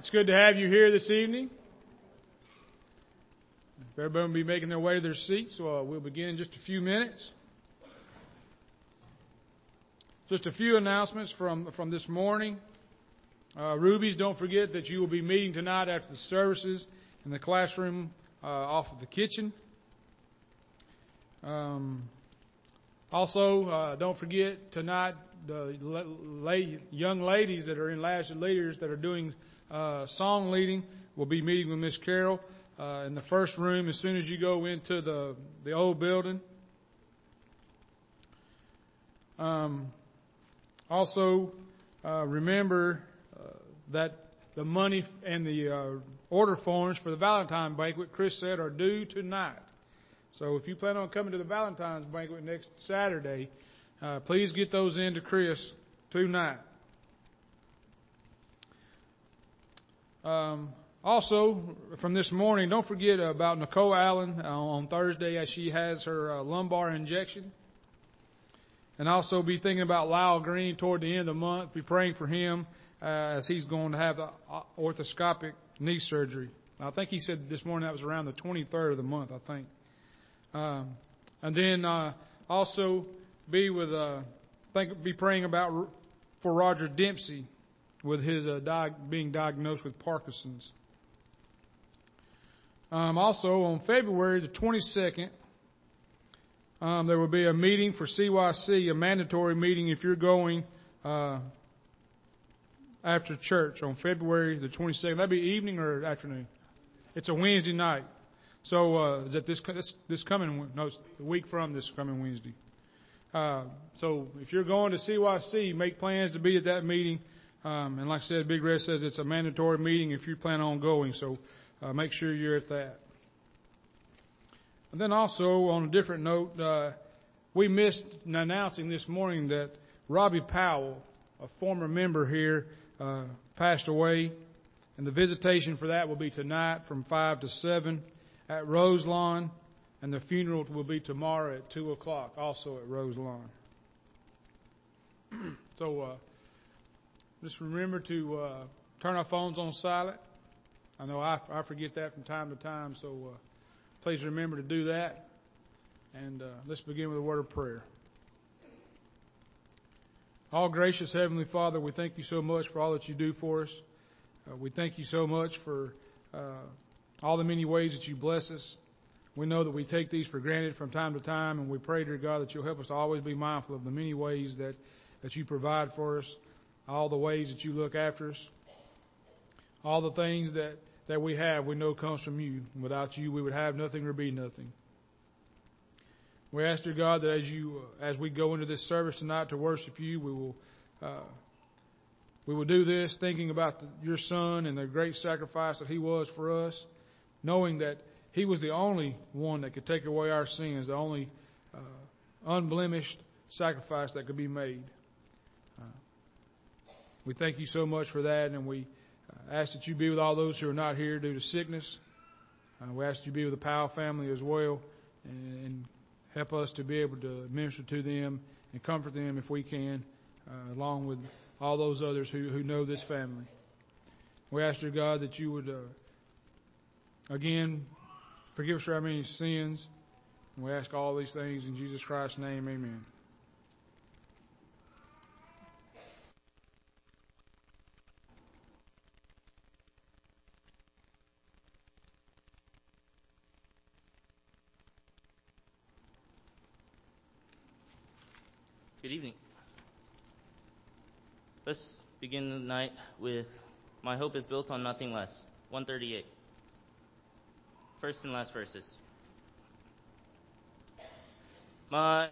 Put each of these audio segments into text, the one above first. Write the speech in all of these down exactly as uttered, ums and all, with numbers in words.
It's good to have you here this evening. Everybody will be making their way to their seats, so uh, we'll begin in just a few minutes. Just a few announcements from, from this morning. Uh, Rubies, don't forget that you will be meeting tonight after the services in the classroom uh, off of the kitchen. Um, also, uh, don't forget tonight the la- young ladies that are in Last Leaders that are doing uh, song leading will be meeting with Miss Carol uh, in the first room as soon as you go into the the old building. Um, also, uh, remember uh, that the money and the uh, order forms for the Valentine banquet, Chris said, are due tonight. So if you plan on coming to the Valentine's banquet next Saturday, uh, please get those in to Chris tonight. Um, also, from this morning, don't forget about Nicole Allen uh, on Thursday as she has her uh, lumbar injection. And also be thinking about Lyle Green toward the end of the month. Be praying for him uh, as he's going to have the orthoscopic knee surgery. I think he said this morning that was around the twenty-third of the month, I think. Um, and then uh, also be with, uh, think, be praying about for Roger Dempsey with his uh, di- being diagnosed with Parkinson's. Um, also on February the twenty-second, um, there will be a meeting for C Y C, a mandatory meeting if you're going uh, after church on February the twenty-second. That'd be evening or afternoon. It's a Wednesday night. So uh, is that this, this this coming no it's a week from this coming Wednesday. Uh, so if you're going to C Y C, make plans to be at that meeting. Um, and like I said, Big Red says it's a mandatory meeting if you plan on going. So uh, make sure you're at that. And then also on a different note, uh, we missed announcing this morning that Robbie Powell, a former member here, uh, passed away, and the visitation for that will be tonight from five to seven. At Roselawn, and the funeral will be tomorrow at two o'clock, also at Roselawn. So uh, just remember to uh, turn our phones on silent. I know I, I forget that from time to time, so uh, please remember to do that. And uh, let's begin with a word of prayer. All gracious Heavenly Father, we thank you so much for all that you do for us. Uh, we thank you so much for Uh, all the many ways that you bless us. We know that we take these for granted from time to time, and we pray, dear God, that you'll help us to always be mindful of the many ways that, that you provide for us, all the ways that you look after us, all the things that, that we have we know comes from you. Without you, we would have nothing or be nothing. We ask, dear God, that as you, uh, as we go into this service tonight to worship you, we will uh, we will do this thinking about the, your Son and the great sacrifice that He was for us, knowing that He was the only one that could take away our sins, the only uh, unblemished sacrifice that could be made. Uh, we thank you so much for that, and we uh, ask that you be with all those who are not here due to sickness. Uh, we ask that you be with the Powell family as well, and, and help us to be able to minister to them and comfort them if we can, uh, along with all those others who, who know this family. We ask, dear God, that you would... Uh, Again, forgive us for our many sins. And we ask all these things in Jesus Christ's name. Amen. Good evening. Let's begin the night with My Hope is Built on Nothing Less, one thirty-eight. First and last verses. My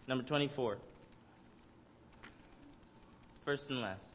Number twenty-four. First and last.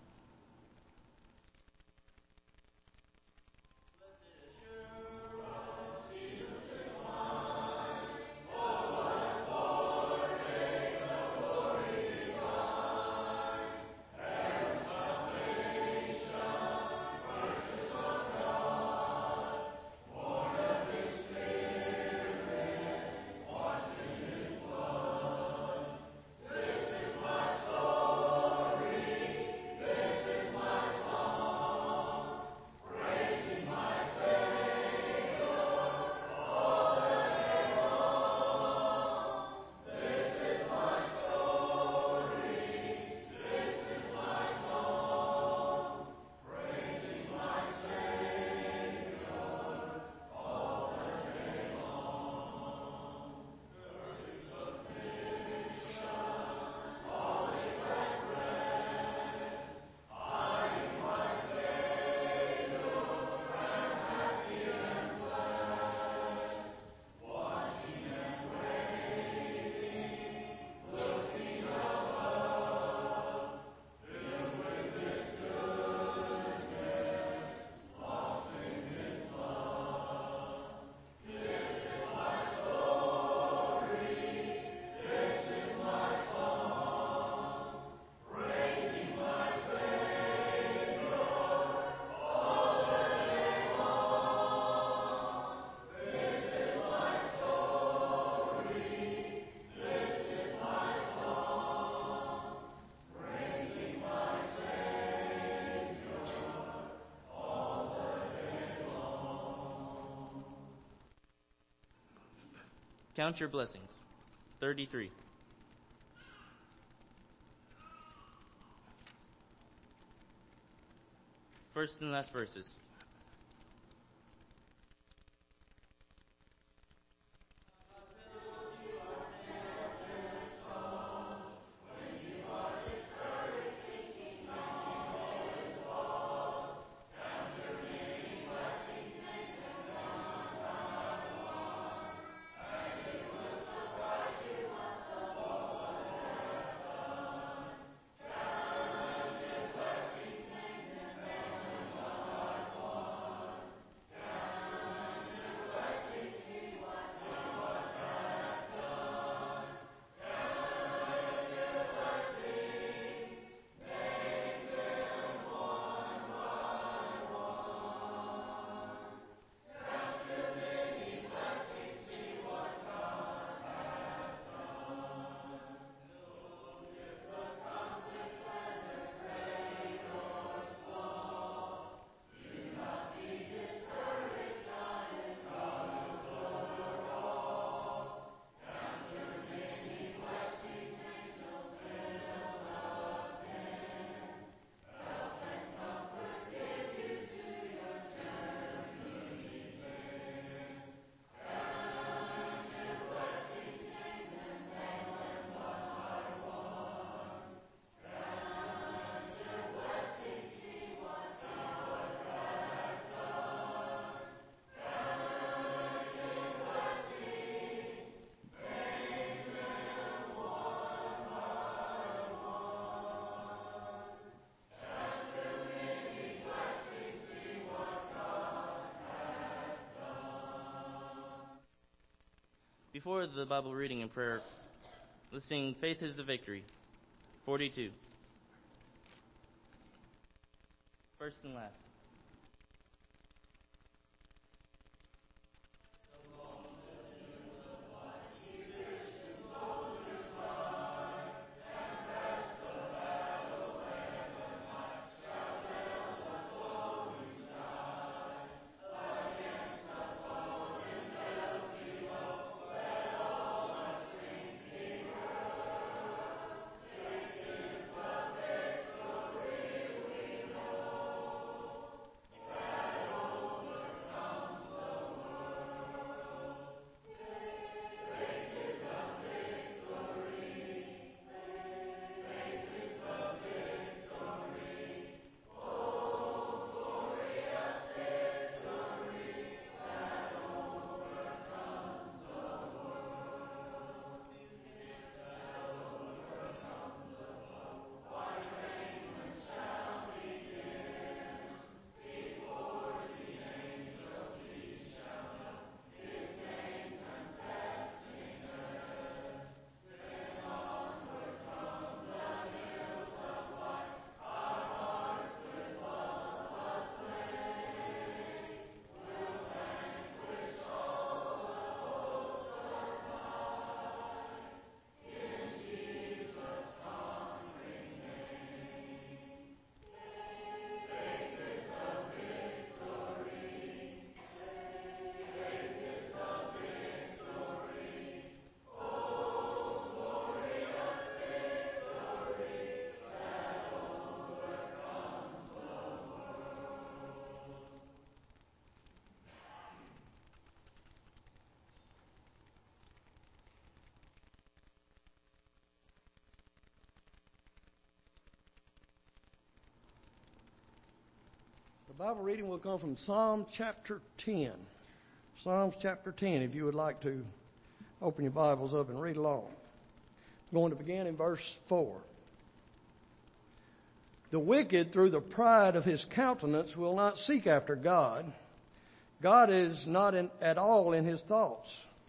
Count your blessings. thirty-three. First and last verses. Before the Bible reading and prayer, let's sing Faith is the Victory, forty-two. First and last. The Bible reading will come from Psalm chapter ten. Psalms chapter ten, if you would like to open your Bibles up and read along. I'm going to begin in verse four. The wicked, through the pride of his countenance, will not seek after God. God is not in, at all in his thoughts.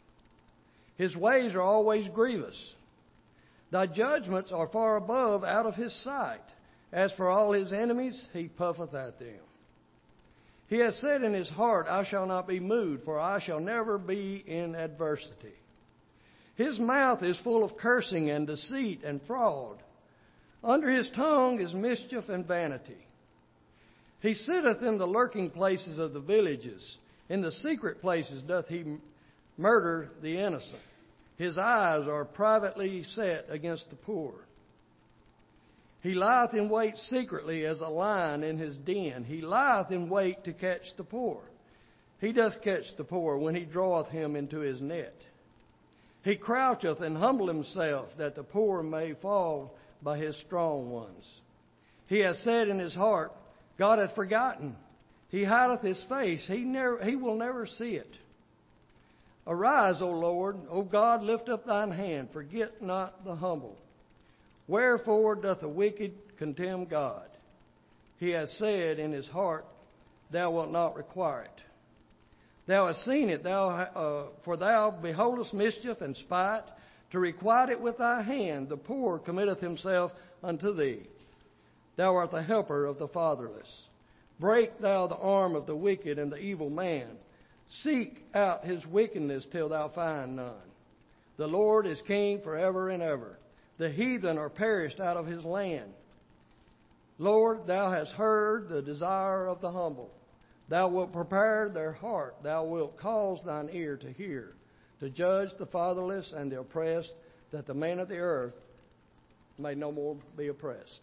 His ways are always grievous. Thy judgments are far above out of his sight. As for all his enemies, he puffeth at them. He has said in his heart, I shall not be moved, for I shall never be in adversity. His mouth is full of cursing and deceit and fraud. Under his tongue is mischief and vanity. He sitteth in the lurking places of the villages. In the secret places doth he murder the innocent. His eyes are privately set against the poor. He lieth in wait secretly as a lion in his den. He lieth in wait to catch the poor. He doth catch the poor when he draweth him into his net. He croucheth and humbleth himself, that the poor may fall by his strong ones. He has said in his heart, God hath forgotten. He hideth his face. He, never, he will never see it. Arise, O Lord. O God, lift up thine hand. Forget not the humble. Wherefore doth the wicked contemn God? He has said in his heart, Thou wilt not require it. Thou hast seen it, thou, uh, for thou beholdest mischief and spite, to requite it with thy hand. The poor committeth himself unto thee. Thou art the helper of the fatherless. Break thou the arm of the wicked and the evil man. Seek out his wickedness till thou find none. The Lord is king forever and ever. The heathen are perished out of his land. Lord, thou hast heard the desire of the humble. Thou wilt prepare their heart. Thou wilt cause thine ear to hear, to judge the fatherless and the oppressed, that the man of the earth may no more be oppressed.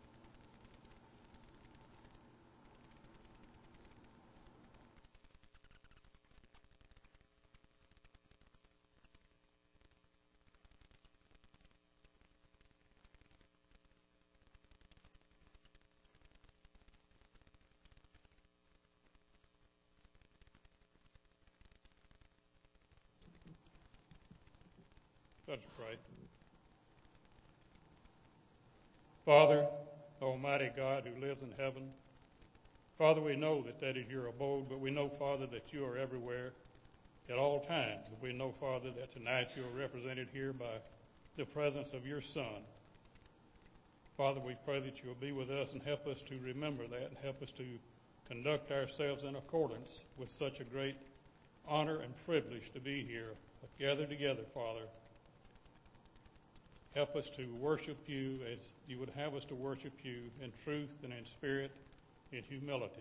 Let us pray. Father, Almighty God who lives in heaven, Father, we know that that is your abode, but we know, Father, that you are everywhere at all times. We know, Father, that tonight you are represented here by the presence of your Son. Father, we pray that you will be with us and help us to remember that and help us to conduct ourselves in accordance with such a great honor and privilege to be here, gathered together, Father. Help us to worship you as you would have us to worship you, in truth and in spirit, in humility.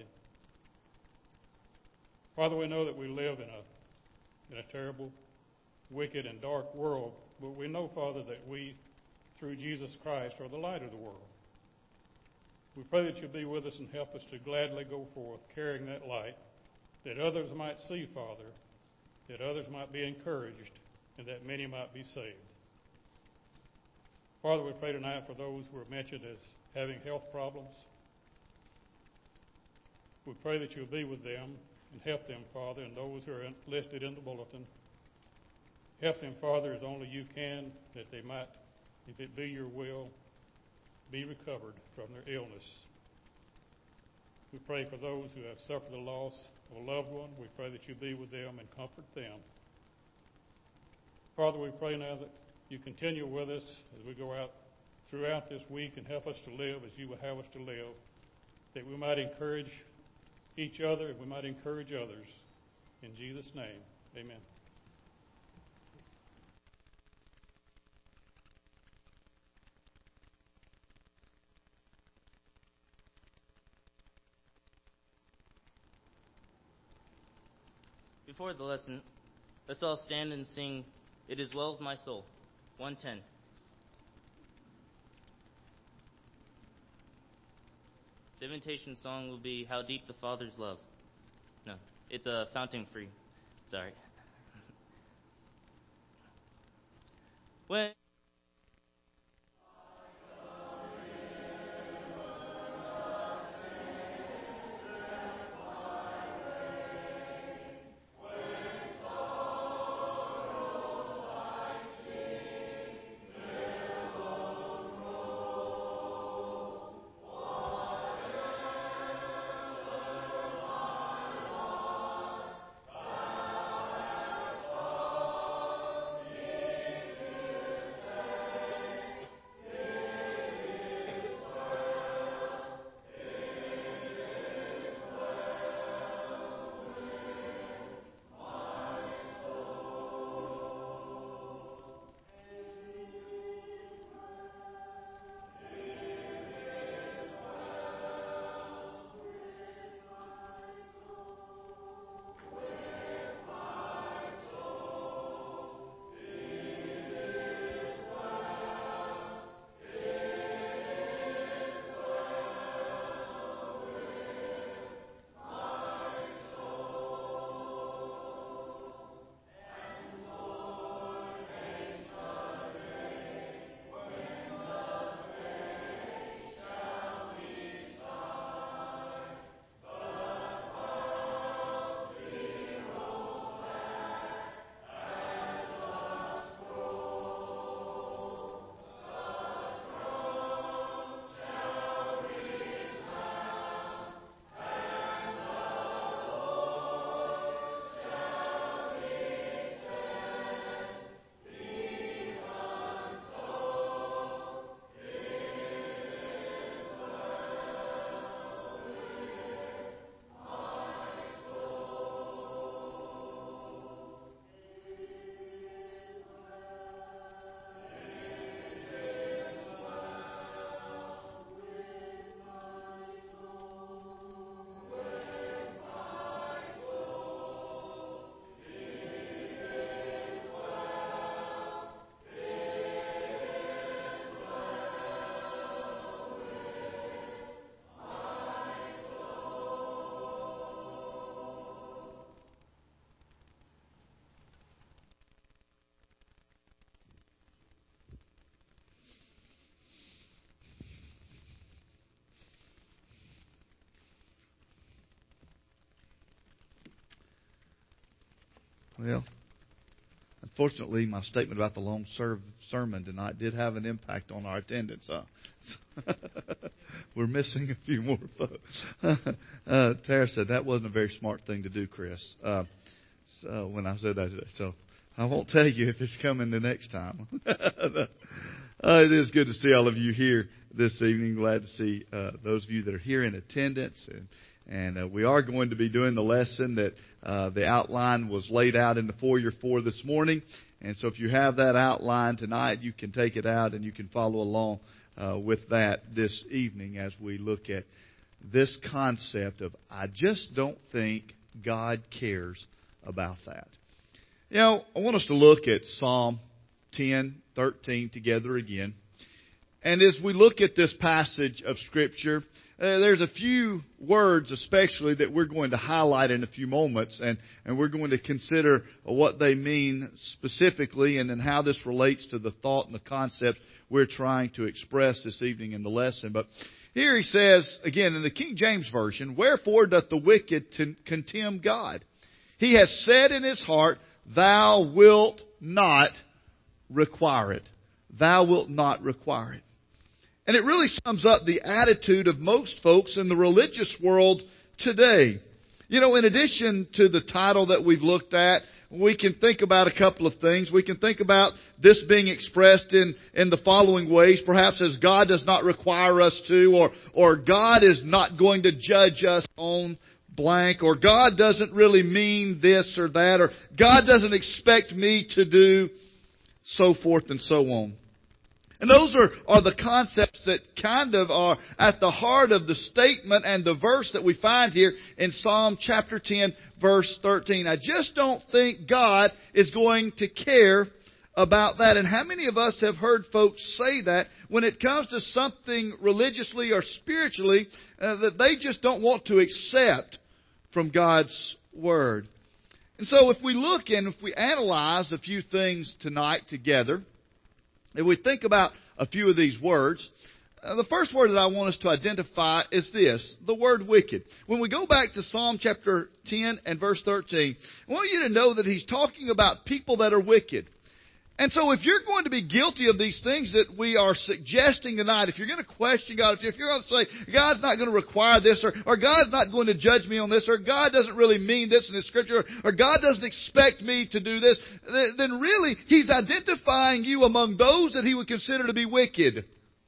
Father, we know that we live in a, in a terrible, wicked, and dark world, but we know, Father, that we, through Jesus Christ, are the light of the world. We pray that you'll be with us and help us to gladly go forth carrying that light, that others might see, Father, that others might be encouraged, and that many might be saved. Father, we pray tonight for those who are mentioned as having health problems. We pray that you'll be with them and help them, Father, and those who are listed in the bulletin. Help them, Father, as only you can, that they might, if it be your will, be recovered from their illness. We pray for those who have suffered the loss of a loved one. We pray that you be with them and comfort them. Father, we pray now that you continue with us as we go out throughout this week and help us to live as you would have us to live, that we might encourage each other and we might encourage others. In Jesus' name, amen. Before the lesson, let's all stand and sing It Is Well With My Soul, one ten. The invitation song will be How Deep the Father's Love. No, it's a fountain free. Sorry. When Well, unfortunately, my statement about the long serv- sermon tonight did have an impact on our attendance. Huh? We're missing a few more folks. uh, Tara said that wasn't a very smart thing to do, Chris, uh, so when I said that today. So I won't tell you if it's coming the next time. uh, it is good to see all of you here this evening. Glad to see uh, those of you that are here in attendance. And And uh, we are going to be doing the lesson that uh, the outline was laid out in the foyer for this morning. And so if you have that outline tonight, you can take it out and you can follow along uh, with that this evening as we look at this concept of I just don't think God cares about that. You know, I want us to look at Psalm ten thirteen together again. And as we look at this passage of Scripture, Uh, there's a few words especially that we're going to highlight in a few moments, and, and we're going to consider what they mean specifically and then how this relates to the thought and the concept we're trying to express this evening in the lesson. But here he says, again, in the King James Version, "Wherefore doth the wicked t- contemn God? He has said in his heart, Thou wilt not require it. Thou wilt not require it." And it really sums up the attitude of most folks in the religious world today. You know, in addition to the title that we've looked at, we can think about a couple of things. We can think about this being expressed in, in the following ways, perhaps as God does not require us to, or, or God is not going to judge us on blank, or God doesn't really mean this or that, or God doesn't expect me to do, so forth and so on. And those are, are the concepts that kind of are at the heart of the statement and the verse that we find here in Psalm chapter ten, verse thirteen. I just don't think God is going to care about that. And how many of us have heard folks say that when it comes to something religiously or spiritually uh, that they just don't want to accept from God's Word? And so if we look and if we analyze a few things tonight together, if we think about a few of these words, uh, the first word that I want us to identify is this, the word wicked. When we go back to Psalm chapter ten and verse thirteen, I want you to know that he's talking about people that are wicked. And so if you're going to be guilty of these things that we are suggesting tonight, if you're going to question God, if you're going to say, God's not going to require this, or, or God's not going to judge me on this, or God doesn't really mean this in His Scripture, or God doesn't expect me to do this, then really He's identifying you among those that He would consider to be wicked.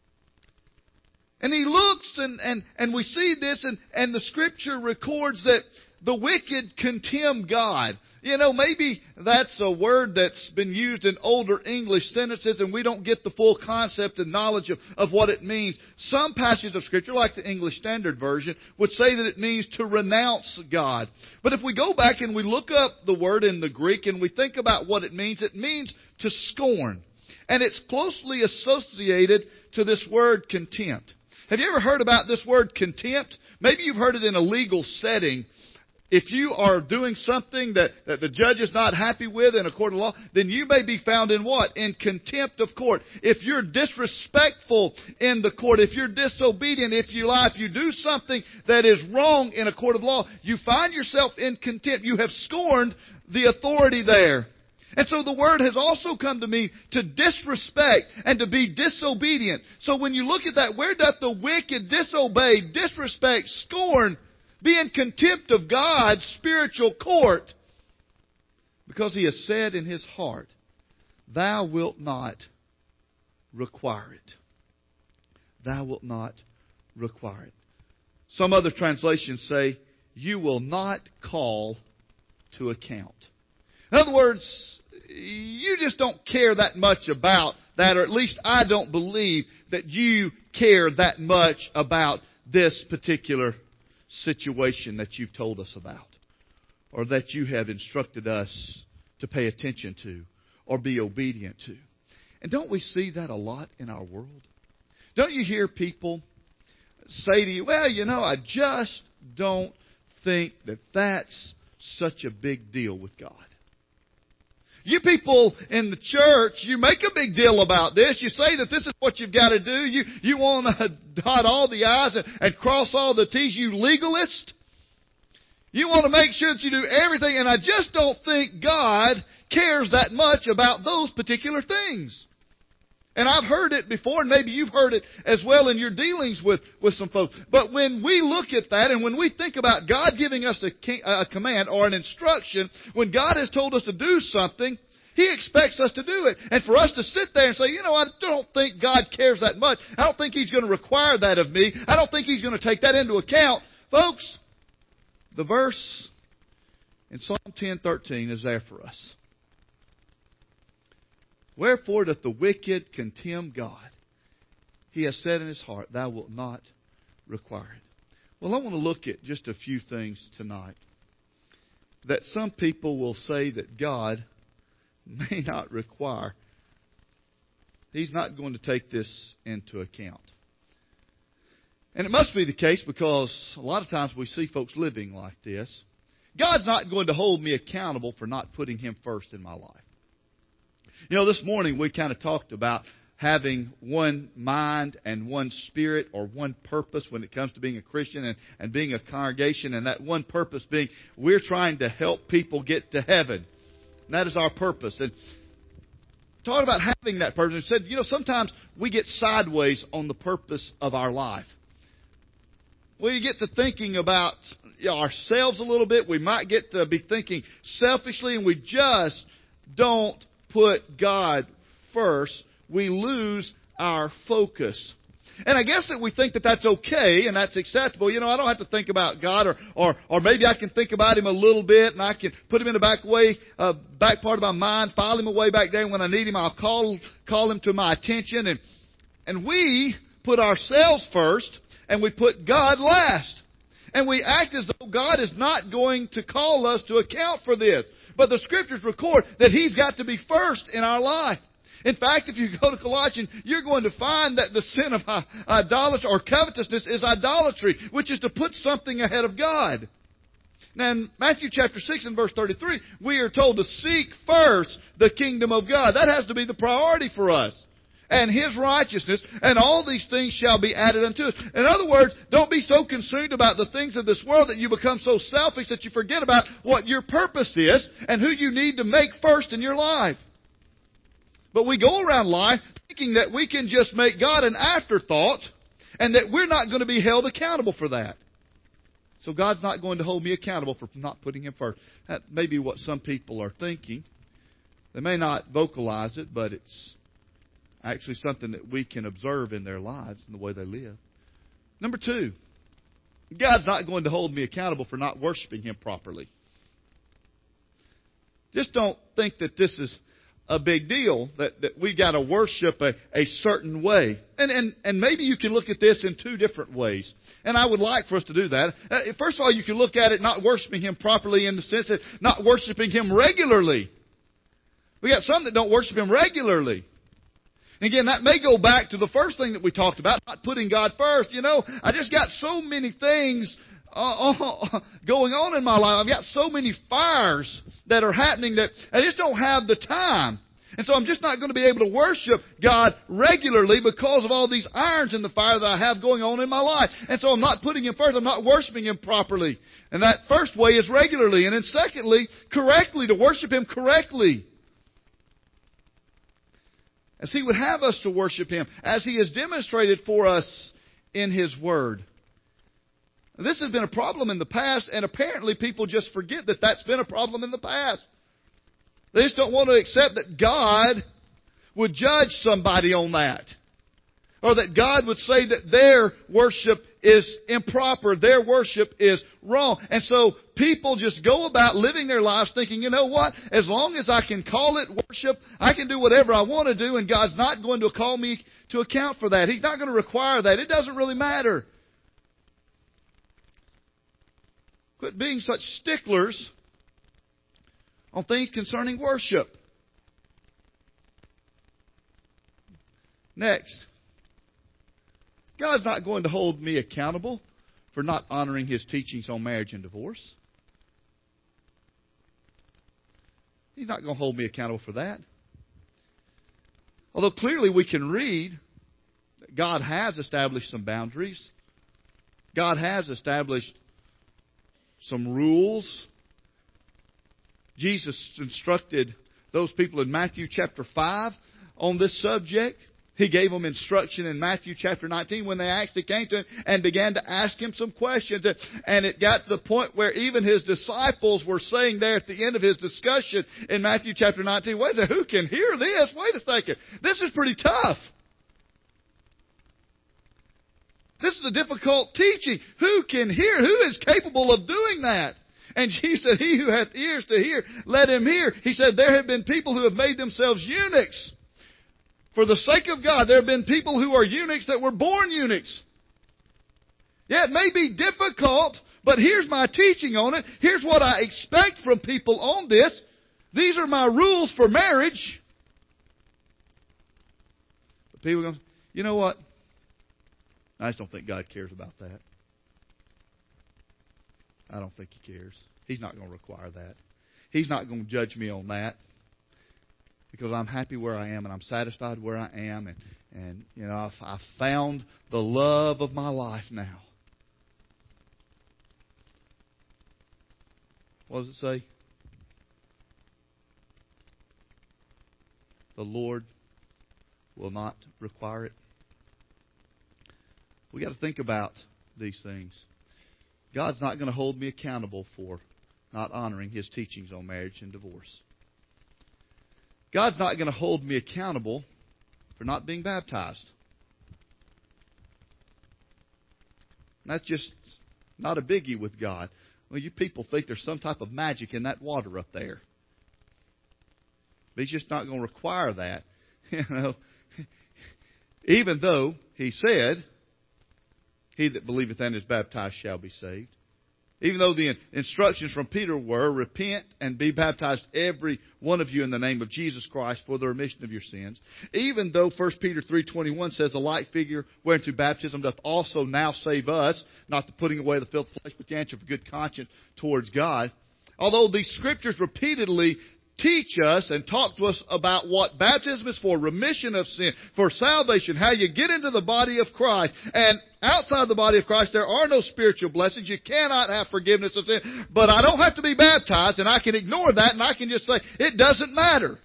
And He looks, and, and, and we see this, and, and the Scripture records that the wicked contemn God. You know, maybe that's a word that's been used in older English sentences and we don't get the full concept and knowledge of, of what it means. Some passages of Scripture, like the English Standard Version, would say that it means to renounce God. But if we go back and we look up the word in the Greek and we think about what it means, it means to scorn. And it's closely associated to this word contempt. Have you ever heard about this word contempt? Maybe you've heard it in a legal setting. If you are doing something that, that the judge is not happy with in a court of law, then you may be found in what? In contempt of court. If you're disrespectful in the court, if you're disobedient, if you lie, if you do something that is wrong in a court of law, you find yourself in contempt. You have scorned the authority there. And so the word has also come to me to disrespect and to be disobedient. So when you look at that, where doth the wicked disobey, disrespect, scorn, be in contempt of God's spiritual court? Because he has said in his heart, Thou wilt not require it. Thou wilt not require it. Some other translations say, You will not call to account. In other words, you just don't care that much about that, or at least I don't believe that you care that much about this particular situation that you've told us about, or that you have instructed us to pay attention to or be obedient to. And don't we see that a lot in our world? Don't you hear people say to you, well, you know, I just don't think that that's such a big deal with God. You people in the church, you make a big deal about this. You say that this is what you've got to do. You, you want to dot all the I's and, and cross all the T's. You legalist. You want to make sure that you do everything. And I just don't think God cares that much about those particular things. And I've heard it before, and maybe you've heard it as well in your dealings with, with some folks. But when we look at that, and when we think about God giving us a, a command or an instruction, when God has told us to do something, He expects us to do it. And for us to sit there and say, you know, I don't think God cares that much. I don't think He's going to require that of me. I don't think He's going to take that into account. Folks, the verse in Psalm ten thirteen is there for us. Wherefore doth the wicked contemn God? He has said in his heart, thou wilt not require it. Well, I want to look at just a few things tonight. That some people will say that God may not require. He's not going to take this into account. And it must be the case because a lot of times we see folks living like this. God's not going to hold me accountable for not putting Him first in my life. You know, this morning we kind of talked about having one mind and one spirit or one purpose when it comes to being a Christian and, and being a congregation. And that one purpose being we're trying to help people get to heaven. And that is our purpose. And talking about having that purpose, said, you know, sometimes we get sideways on the purpose of our life. We get to thinking about you know, ourselves a little bit. We might get to be thinking selfishly, and we just don't put God first. We lose our focus. And I guess that we think that that's okay and that's acceptable. You know, I don't have to think about God, or or, or maybe I can think about Him a little bit, and I can put Him in the back way, uh, back part of my mind, file Him away back there. And when I need Him, I'll call call Him to my attention. And and we put ourselves first, and we put God last. And we act as though God is not going to call us to account for this. But the Scriptures record that He's got to be first in our life. In fact, if you go to Colossians, you're going to find that the sin of idolatry or covetousness is idolatry, which is to put something ahead of God. Now, in Matthew chapter six and verse thirty-three, we are told to seek first the kingdom of God. That has to be the priority for us. And His righteousness, and all these things shall be added unto us. In other words, don't be so consumed about the things of this world that you become so selfish that you forget about what your purpose is and who you need to make first in your life. But we go around life thinking that we can just make God an afterthought and that we're not going to be held accountable for that. So God's not going to hold me accountable for not putting Him first. That may be what some people are thinking. They may not vocalize it, but it's actually something that we can observe in their lives and the way they live. Number two, God's not going to hold me accountable for not worshiping Him properly. Just don't think that this is a big deal, that, that we've got to worship a, a certain way. And, and, and maybe you can look at this in two different ways. And I would like for us to do that. Uh, first of all, you can look at it not worshiping Him properly in the sense that not worshiping Him regularly. We got some that don't worship Him regularly. Again, that may go back to the first thing that we talked about, not putting God first. You know, I just got so many things uh, going on in my life. I've got so many fires that are happening that I just don't have the time. And so I'm just not going to be able to worship God regularly because of all these irons in the fire that I have going on in my life. And so I'm not putting Him first. I'm not worshiping Him properly. And that first way is regularly. And then secondly, correctly, to worship Him correctly. As He would have us to worship Him, as He has demonstrated for us in His Word. This has been a problem in the past, and apparently people just forget that that's been a problem in the past. They just don't want to accept that God would judge somebody on that. Or that God would say that their worship is improper, their worship is wrong. And so people just go about living their lives thinking, you know what, as long as I can call it worship, I can do whatever I want to do, and God's not going to call me to account for that. He's not going to require that. It doesn't really matter. Quit being such sticklers on things concerning worship. Next. God's not going to hold me accountable for not honoring His teachings on marriage and divorce. He's not going to hold me accountable for that. Although clearly we can read that God has established some boundaries. God has established some rules. Jesus instructed those people in Matthew chapter five on this subject. He gave them instruction in Matthew chapter nineteen when they actually came to Him and began to ask Him some questions. And it got to the point where even His disciples were saying there at the end of His discussion in Matthew chapter nineteen, wait a second, who can hear this? Wait a second. This is pretty tough. This is a difficult teaching. Who can hear? Who is capable of doing that? And Jesus said, he who hath ears to hear, let him hear. He said, there have been people who have made themselves eunuchs. For the sake of God, there have been people who are eunuchs that were born eunuchs. Yeah, it may be difficult, but here's my teaching on it. Here's what I expect from people on this. These are my rules for marriage. But people are going, you know what? I just don't think God cares about that. I don't think He cares. He's not going to require that. He's not going to judge me on that. Because I'm happy where I am and I'm satisfied where I am. And, and you know, I've, I've found the love of my life now. What does it say? The Lord will not require it. We got to think about these things. God's not going to hold me accountable for not honoring His teachings on marriage and divorce. God's not going to hold me accountable for not being baptized. That's just not a biggie with God. Well, you people think there's some type of magic in that water up there. But He's just not going to require that. You know, even though He said, he that believeth and is baptized shall be saved. Even though the instructions from Peter were, repent and be baptized every one of you in the name of Jesus Christ for the remission of your sins. Even though First Peter three twenty-one says, a like figure whereunto baptism doth also now save us, not the putting away the filth of flesh, but the answer of good conscience towards God. Although these scriptures repeatedly teach us and talk to us about what baptism is for, remission of sin, for salvation, how you get into the body of Christ. And outside the body of Christ, there are no spiritual blessings. You cannot have forgiveness of sin. But I don't have to be baptized, and I can ignore that, and I can just say, it doesn't matter.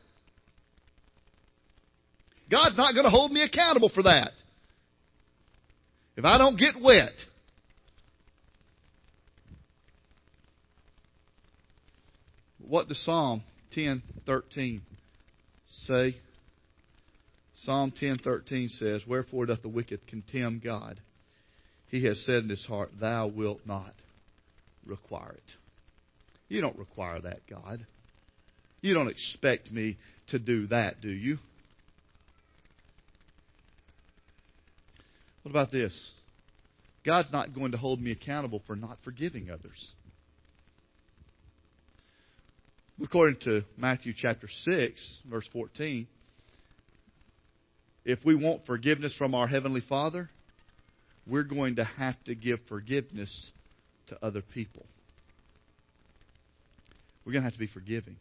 God's not going to hold me accountable for that. If I don't get wet. What does Psalm ten thirteen say? Psalm ten thirteen says, wherefore doth the wicked contemn God? He has said in his heart, thou wilt not require it. You don't require that, God. You don't expect me to do that, do you? What about this? God's not going to hold me accountable for not forgiving others. According to Matthew chapter six, verse fourteen, if we want forgiveness from our Heavenly Father, we're going to have to give forgiveness to other people. We're going to have to be forgiving.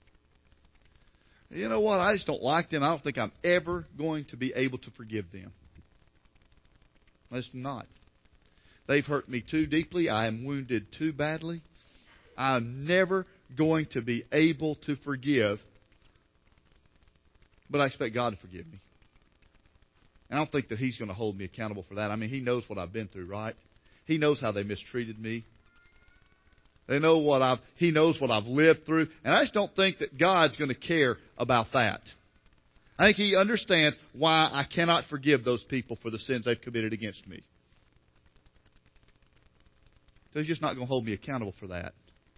You know what? I just don't like them. I don't think I'm ever going to be able to forgive them. Let's not. They've hurt me too deeply. I am wounded too badly. I'm never going to be able to forgive. But I expect God to forgive me. I don't think that He's going to hold me accountable for that. I mean, He knows what I've been through, right? He knows how they mistreated me. They know what I've, He knows what I've lived through. And I just don't think that God's going to care about that. I think He understands why I cannot forgive those people for the sins they've committed against me. So He's just not going to hold me accountable for that.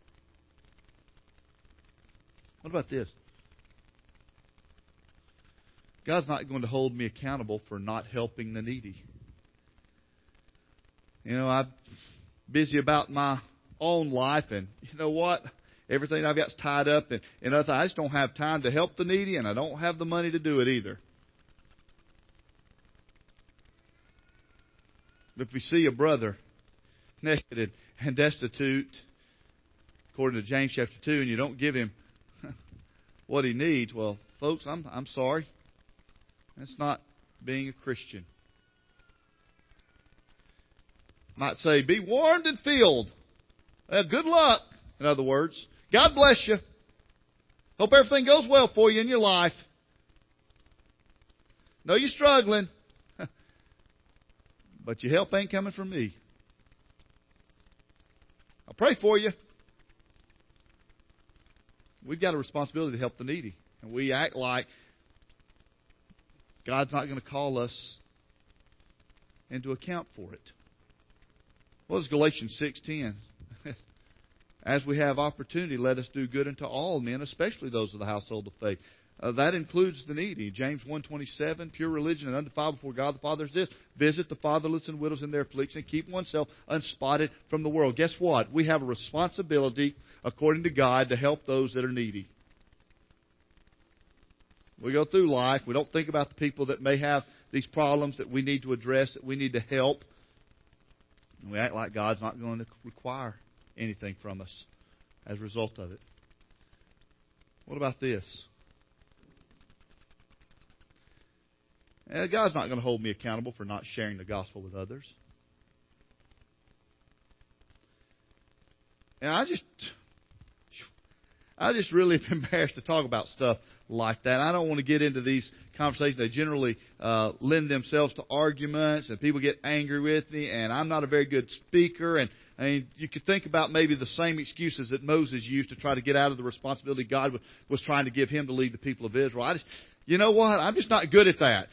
What about this? God's not going to hold me accountable for not helping the needy. You know, I'm busy about my own life, and you know what? Everything I've got's tied up, and, and other, I just don't have time to help the needy, and I don't have the money to do it either. But if we see a brother naked and destitute, according to James chapter two, and you don't give him what he needs, well, folks, I'm I'm sorry. That's not being a Christian. Might say, be warmed and filled Well, good luck, in other words. God bless you. Hope everything goes well for you in your life. Know you're struggling, but your help ain't coming from me. I'll pray for you. We've got a responsibility to help the needy. And we act like God's not going to call us into account for it. What does Galatians six ten? As we have opportunity, let us do good unto all men, especially those of the household of faith. Uh, that includes the needy. James one twenty-seven, pure religion and undefiled before God the Father is this: visit the fatherless and widows in their affliction and keep oneself unspotted from the world. Guess what? We have a responsibility, according to God, to help those that are needy. We go through life. We don't think about the people that may have these problems that we need to address, that we need to help. And we act like God's not going to require anything from us as a result of it. What about this? Eh, God's not going to hold me accountable for not sharing the gospel with others. And I just... I just really am embarrassed to talk about stuff like that. I don't want to get into these conversations. They generally uh, lend themselves to arguments, and people get angry with me, and I'm not a very good speaker. And I mean, you could think about maybe the same excuses that Moses used to try to get out of the responsibility God was, was trying to give him to lead the people of Israel. I just, you know what? I'm just not good at that.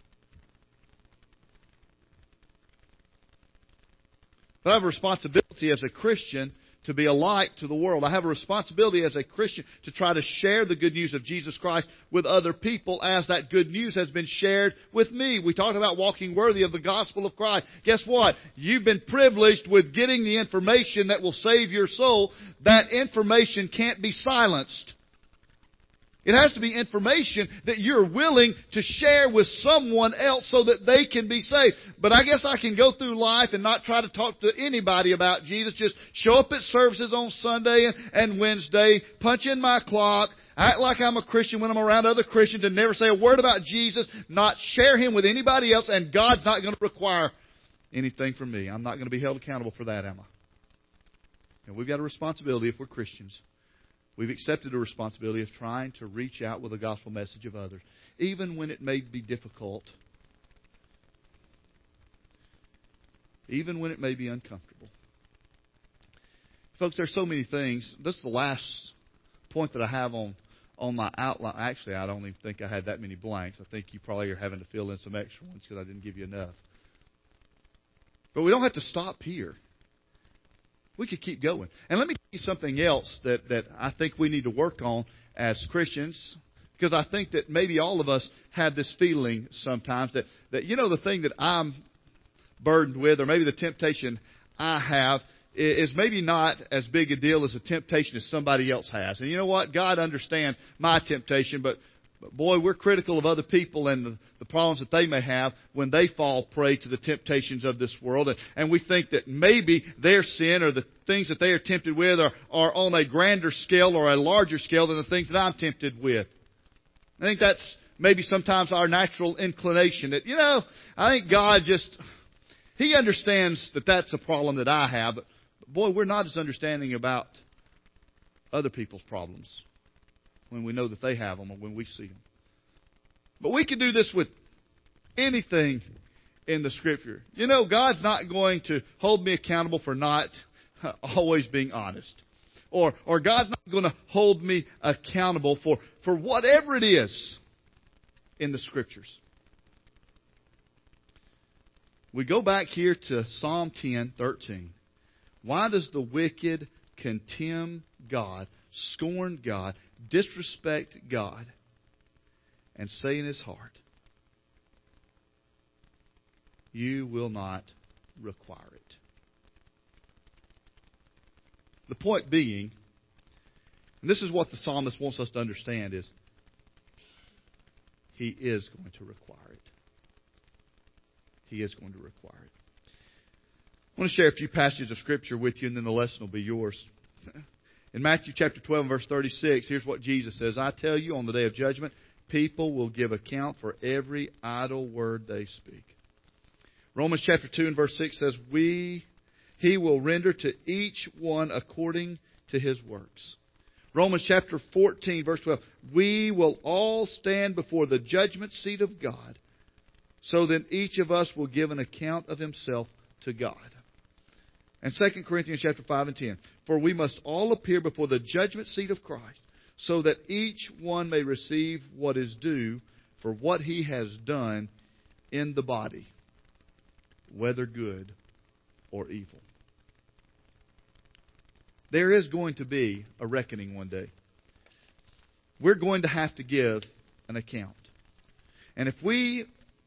But I have a responsibility as a Christian to be a light to the world. I have a responsibility as a Christian to try to share the good news of Jesus Christ with other people as that good news has been shared with me. We talked about walking worthy of the gospel of Christ. Guess what? You've been privileged with getting the information that will save your soul. That information can't be silenced. It has to be information that you're willing to share with someone else so that they can be saved. But I guess I can go through life and not try to talk to anybody about Jesus. Just show up at services on Sunday and, and Wednesday, punch in my clock, act like I'm a Christian when I'm around other Christians, and never say a word about Jesus, not share Him with anybody else, and God's not going to require anything from me. I'm not going to be held accountable for that, am I? And we've got a responsibility if we're Christians. We've accepted a responsibility of trying to reach out with the gospel message of others, even when it may be difficult, even when it may be uncomfortable. Folks, there's so many things. This is the last point that I have on, on my outline. Actually, I don't even think I had that many blanks. I think you probably are having to fill in some extra ones because I didn't give you enough. But we don't have to stop here. We could keep going. And let me tell you something else that, that I think we need to work on as Christians, because I think that maybe all of us have this feeling sometimes that, that, you know, the thing that I'm burdened with, or maybe the temptation I have, is maybe not as big a deal as a temptation as somebody else has. And you know what? God understands my temptation, but But boy, we're critical of other people and the, the problems that they may have when they fall prey to the temptations of this world. And, and we think that maybe their sin or the things that they are tempted with are, are on a grander scale or a larger scale than the things that I'm tempted with. I think that's maybe sometimes our natural inclination. That, you know, I think God just, He understands that that's a problem that I have. But boy, we're not as understanding about other people's problems when we know that they have them or when we see them. But we can do this with anything in the Scripture. You know, God's not going to hold me accountable for not always being honest. Or or God's not going to hold me accountable for, for whatever it is in the Scriptures. We go back here to Psalm ten thirteen. Why does the wicked contemn God, scorn God, disrespect God, and say in his heart, you will not require it? The point being, and this is what the psalmist wants us to understand, is he is going to require it. He is going to require it. I want to share a few passages of Scripture with you, and then the lesson will be yours. In Matthew chapter twelve, verse thirty-six, here's what Jesus says. I tell you, on the day of judgment, people will give account for every idle word they speak. Romans chapter two and verse six says, We, He will render to each one according to his works. Romans chapter fourteen, verse twelve. We will all stand before the judgment seat of God, so that each of us will give an account of himself to God. And Second Corinthians chapter five and ten. For we must all appear before the judgment seat of Christ, so that each one may receive what is due for what he has done in the body, whether good or evil. There is going to be a reckoning one day. We're going to have to give an account. And if we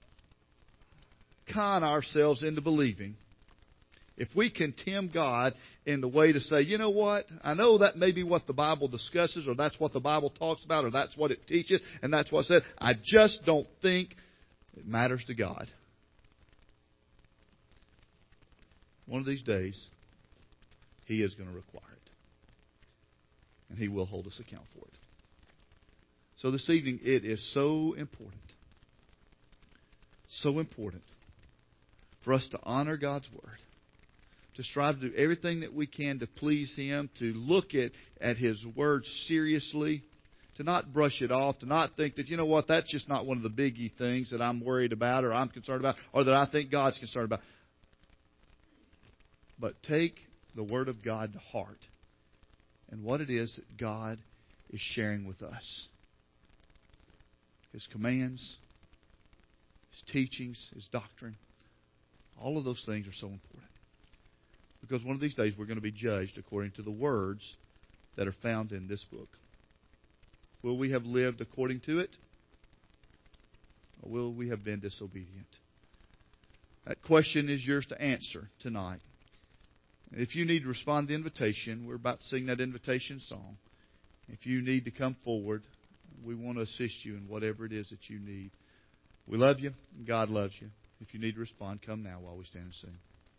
con ourselves into believing, if we contemn God in the way to say, you know what, I know that may be what the Bible discusses, or that's what the Bible talks about, or that's what it teaches, and that's what it said, I just don't think it matters to God. One of these days, He is going to require it. And He will hold us account for it. So this evening, it is so important, so important for us to honor God's Word, to strive to do everything that we can to please Him, to look at, at His Word seriously, to not brush it off, to not think that, you know what, that's just not one of the biggie things that I'm worried about or I'm concerned about or that I think God's concerned about. But take the Word of God to heart and what it is that God is sharing with us. His commands, His teachings, His doctrine, all of those things are so important. Because one of these days we're going to be judged according to the words that are found in this book. Will we have lived according to it? Or will we have been disobedient? That question is yours to answer tonight. If you need to respond to the invitation, we're about to sing that invitation song. If you need to come forward, we want to assist you in whatever it is that you need. We love you, and God loves you. If you need to respond, come now while we stand and sing.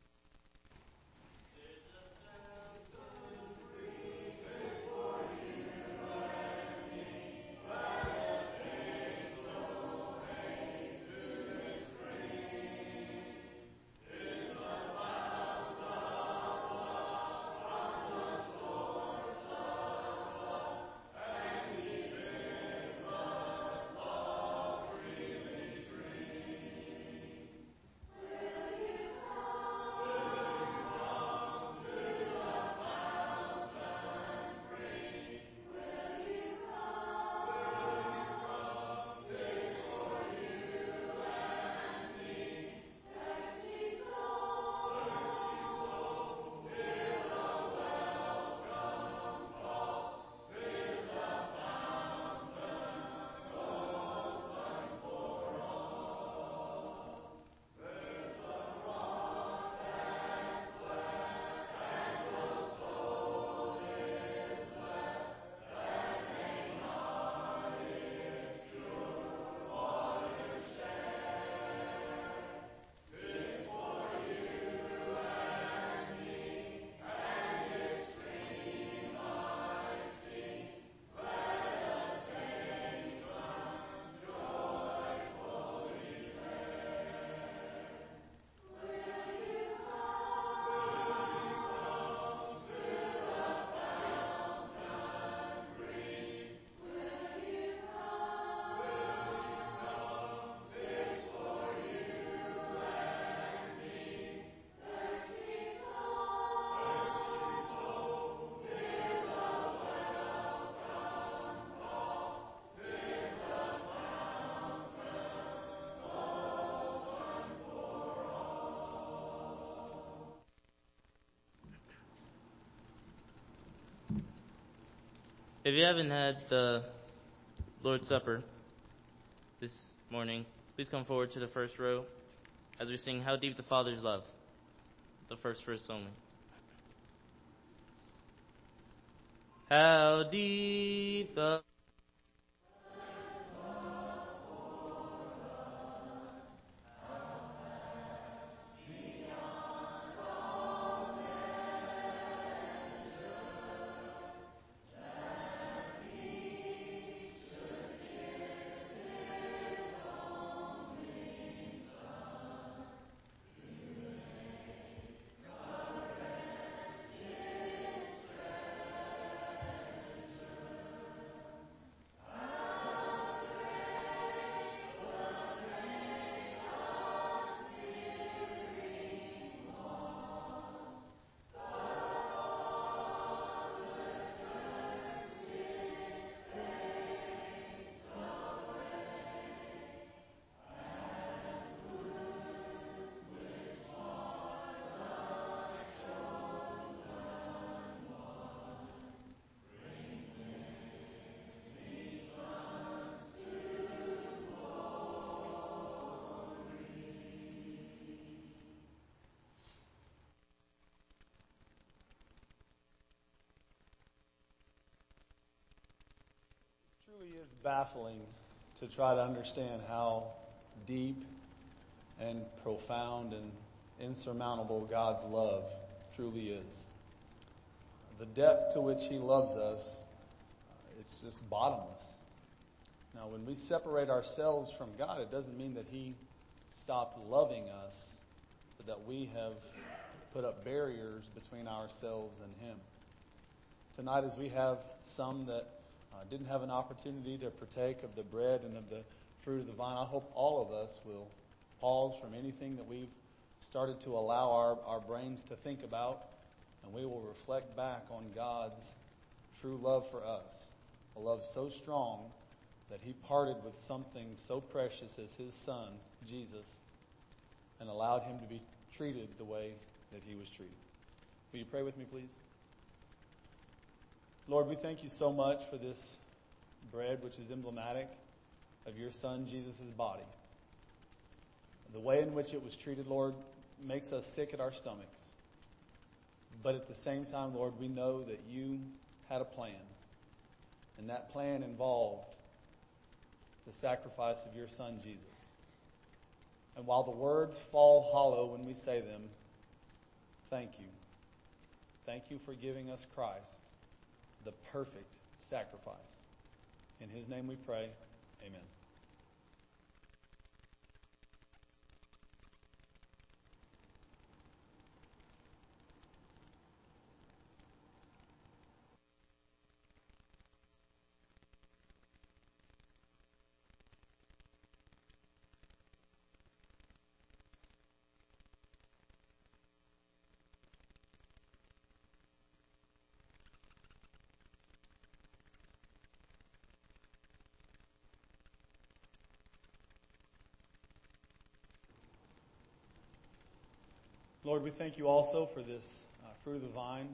If you haven't had the Lord's Supper this morning, please come forward to the first row as we sing How Deep the Father's Love, the first verse only. How deep the truly is baffling to try to understand how deep and profound and insurmountable God's love truly is. The depth to which He loves us, it's just bottomless. Now, when we separate ourselves from God, it doesn't mean that He stopped loving us, but that we have put up barriers between ourselves and Him. Tonight, as we have some that uh, didn't have an opportunity to partake of the bread and of the fruit of the vine, I hope all of us will pause from anything that we've started to allow our, our brains to think about, and we will reflect back on God's true love for us. A love so strong that He parted with something so precious as His Son, Jesus, and allowed Him to be treated the way that He was treated. Will you pray with me, please? Lord, we thank You so much for this bread, which is emblematic of Your Son, Jesus' body. The way in which it was treated, Lord, makes us sick at our stomachs. But at the same time, Lord, we know that You had a plan. And that plan involved the sacrifice of Your Son, Jesus. And while the words fall hollow when we say them, thank You. Thank You for giving us Christ, the perfect sacrifice. In His name we pray. Amen. Lord, we thank You also for this uh, fruit of the vine.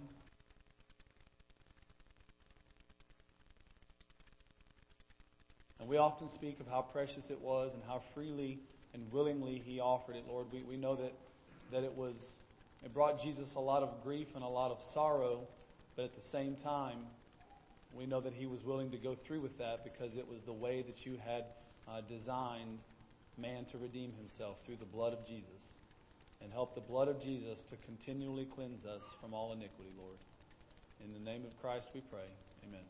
And we often speak of how precious it was and how freely and willingly He offered it, Lord. We, we know that, that it was it brought Jesus a lot of grief and a lot of sorrow, but at the same time, we know that He was willing to go through with that because it was the way that You had uh, designed man to redeem himself through the blood of Jesus. And help the blood of Jesus to continually cleanse us from all iniquity, Lord. In the name of Christ we pray. Amen.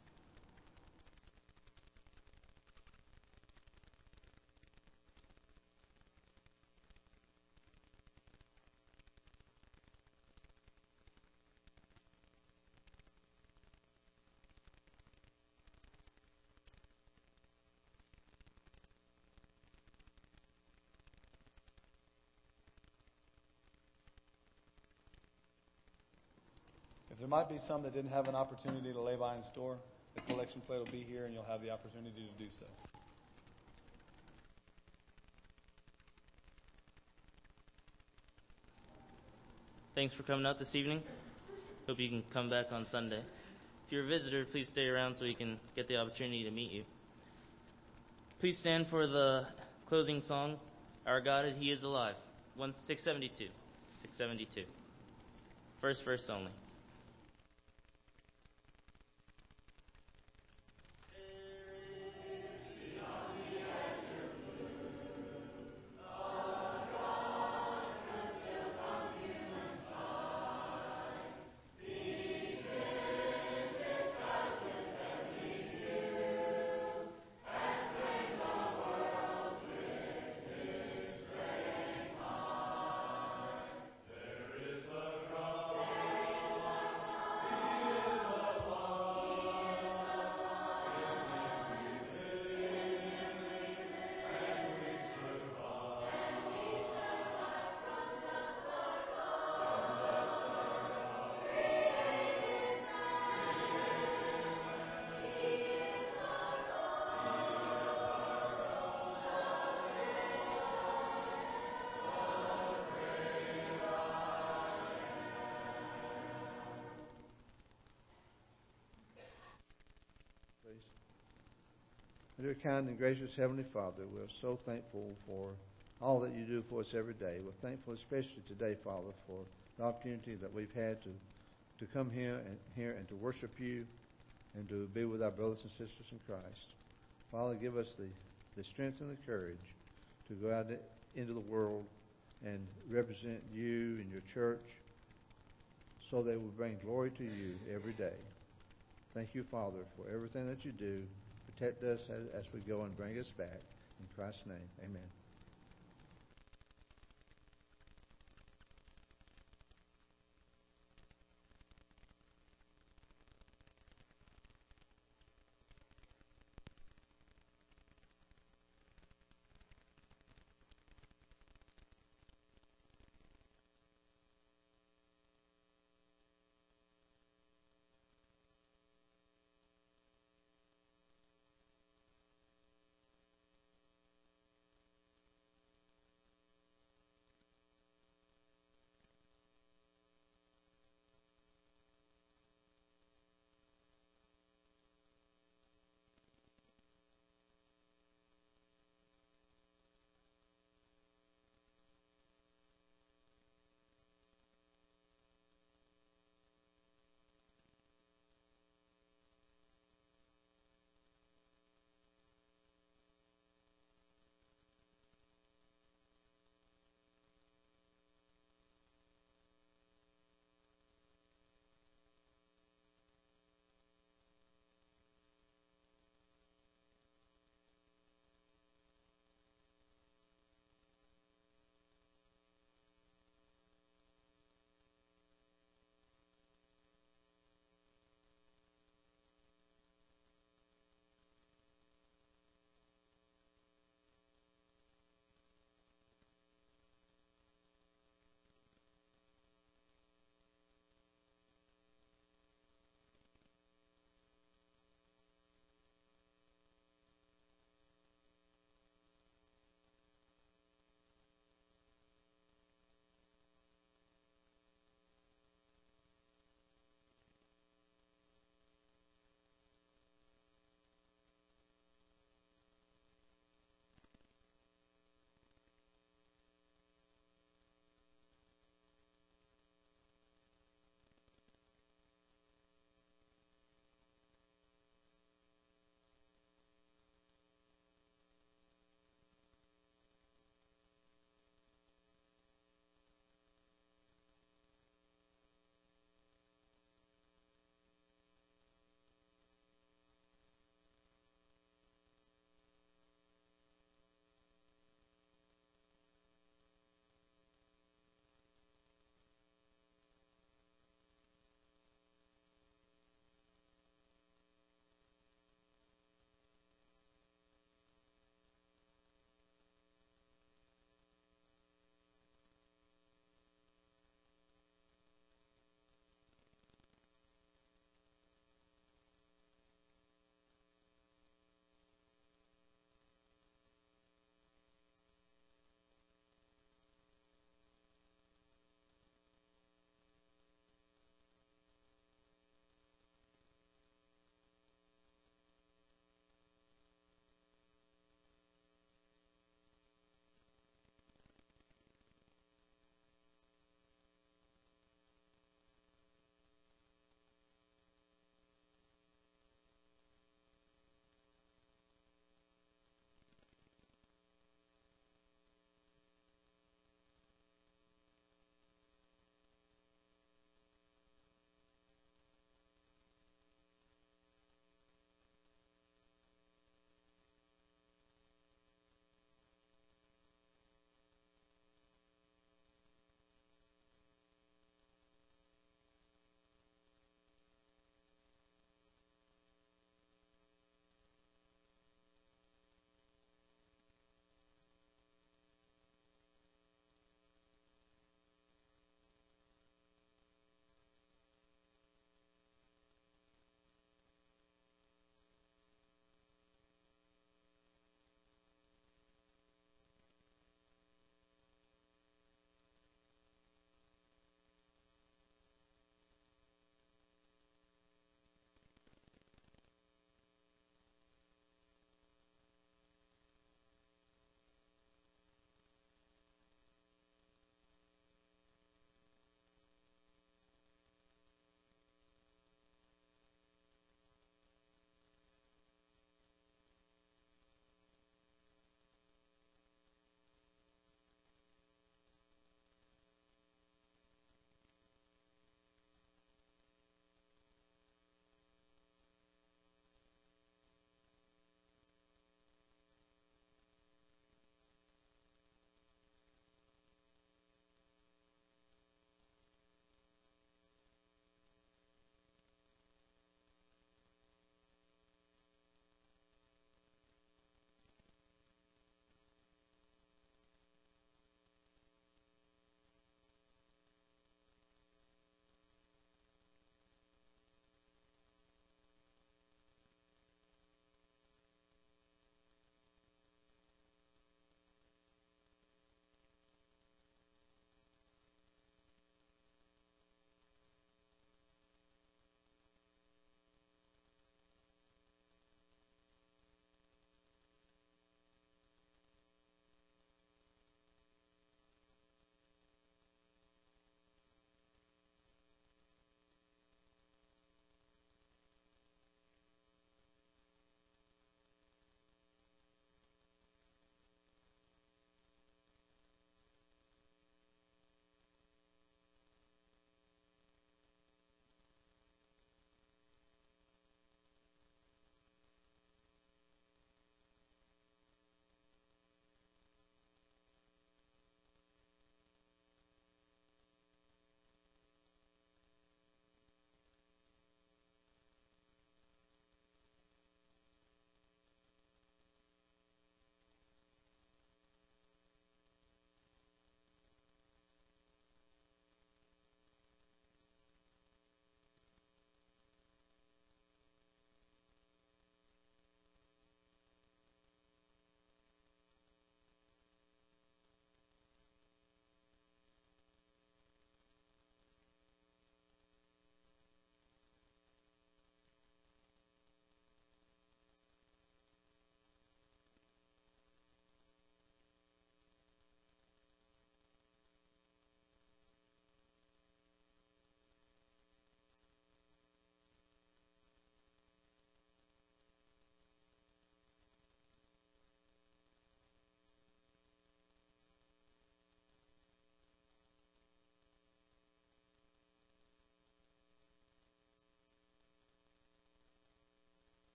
If there might be some that didn't have an opportunity to lay by in store, the collection plate will be here and you'll have the opportunity to do so. Thanks for coming out this evening. Hope you can come back on Sunday. If you're a visitor, please stay around so we can get the opportunity to meet you. Please stand for the closing song, Our God, He is Alive, one six seventy-two. six seventy-two. First verse only. Dear kind and gracious Heavenly Father, we're so thankful for all that You do for us every day. We're thankful especially today, Father, for the opportunity that we've had to, to come here and here and to worship You and to be with our brothers and sisters in Christ. Father, give us the, the strength and the courage to go out into the world and represent you and your church so that we bring glory to you every day. Thank you, Father, for everything that you do. Protect us as, as we go and bring us back. In Christ's name, amen.